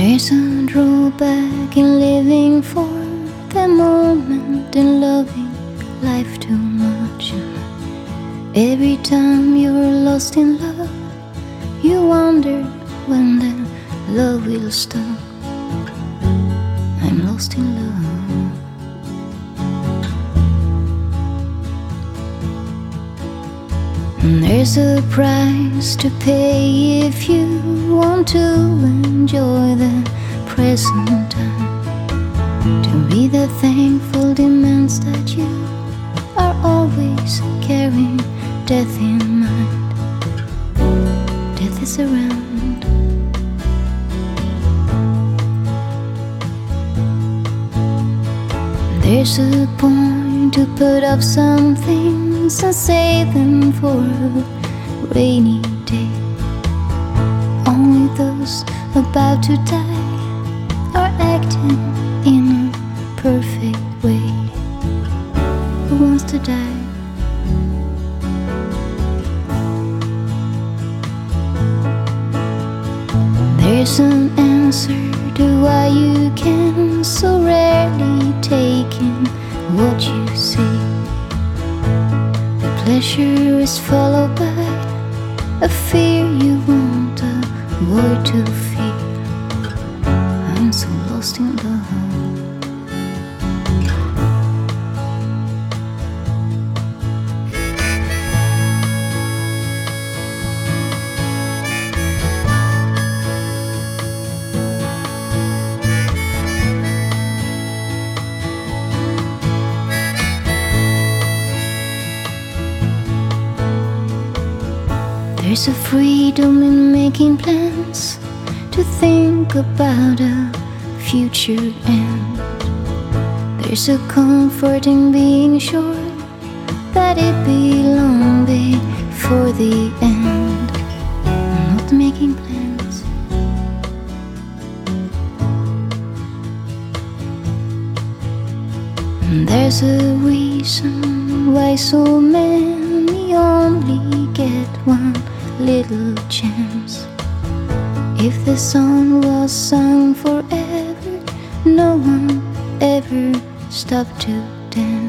There's a drawback in living for the moment and loving life too much. Every time you're lost in love, you wonder when the love will stop. I'm lost in love. There's a price to pay if you want to enjoy the present time. To be the thankful demands that you are always carrying death in mind. Death is around. There's a point to put off some things and save them for a rainy day. Only those about to die are acting in a perfect way. Who wants to die? There's an answer to why you can so rarely take in what you see. The pleasure is followed by a fear you won't avoid to feel. I'm so lost in love. There's a freedom in making plans, to think about a future end. There's a comfort in being sure that it belongs before the end. Not making plans. There's a reason why so many only get one little chance. If the song was sung forever, no one ever stopped to dance.